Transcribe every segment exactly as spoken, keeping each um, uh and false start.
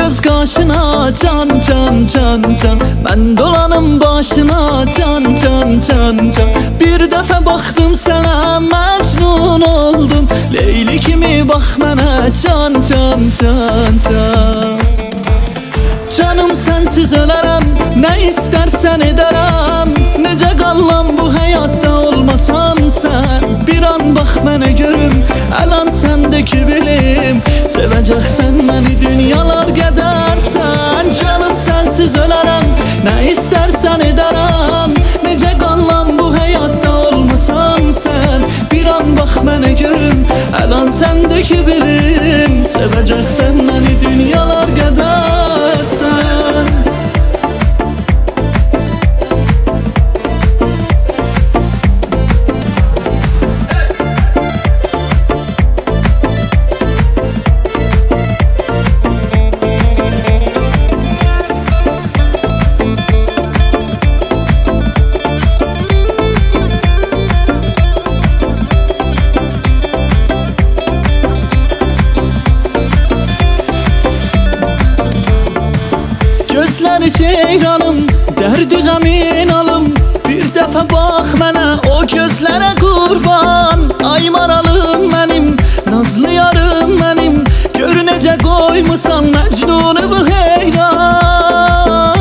göz qaşına can can can can, mən dolanım başına can can can can. Bir dəfə baxdım sənə məcnun oldum, Leyli kimi bax mənə can can can can. Canım sensiz ölərəm, nə istərsən edərəm, necə qallam bu həyatda olmasan sən. Bir an bax mənə görüm, əlan səndəki bilim, sevəcəksən məni dünyalar qədərsən. Canım sensiz ölərəm, nə istərsən edərəm, necə qallam bu həyatda olmasan sən. Bir an bax mənə görüm, əlan səndəki bilim, sevəcəksən məni dünyalar qədərsən. Gözləri ceyranım, dərdi qəmin alım, bir dəfə bax mənə o gözlərə qurban. Ay maralım mənim, nazlı yarım mənim, gör necə qoymusan məcnunu bu heyran.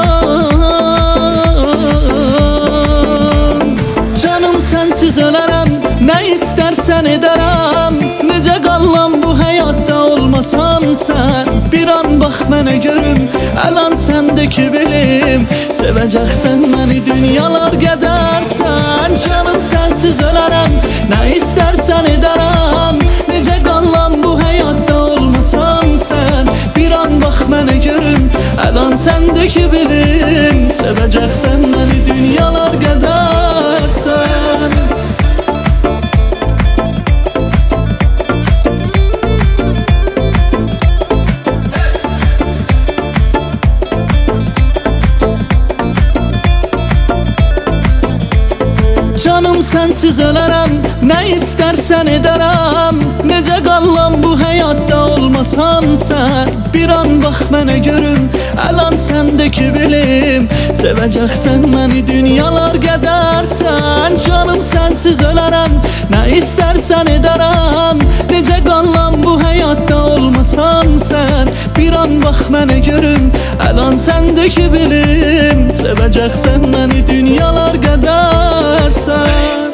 Canım sensiz ölərəm, nə istərsən edərəm, necə qallam bu həyatda olmasan sən. Bir an bax mənə görüm, əlan səndəki bilim, sevəcəksən məni dünyalar qədərsən. Canım sensiz ölərəm, nə istərsən edərəm, necə qallam bu həyatda olmasan sən. Bir an bax mənə görüm, əlan səndəki bilim, sevəcəksən məni dünyalar qədərsən. Canım sensiz ölərəm, nə istərsən edərəm, necə qallam bu həyatda olmasan sən. Bir an bax mənə görüm, əlan səndəki bilim, sevəcəksən məni dünyalar qədərsən. Canım sensiz ölərəm, nə istərsən edərəm, necə qallam bu həyatda olmasan sən. Bir an bax mənə görüm, əlan səndəki bilim, sevəcəksən məni dünyalar qədərsən.